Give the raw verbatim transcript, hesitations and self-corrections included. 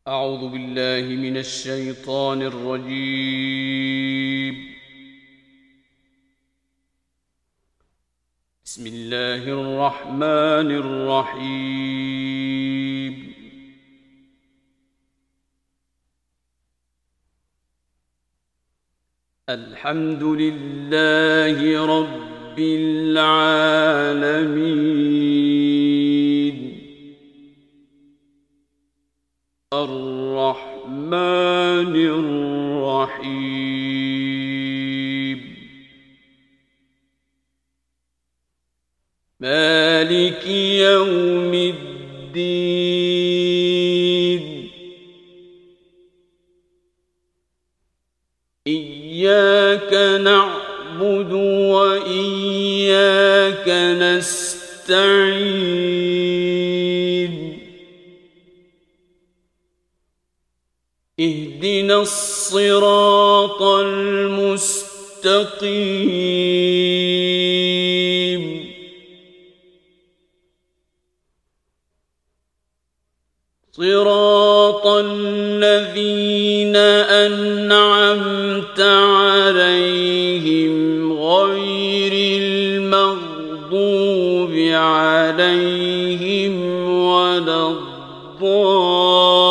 أعوذ بالله من الشيطان الرجيم. بسم الله الرحمن الرحيم. الحمد لله رب العالمين الرحمن الرحيم مالك يوم الدين إياك نعبد وإياك نستعين اهدنا الصراط المستقيم صراط الذين أنعمت عليهم غير المغضوب عليهم ولا الضالين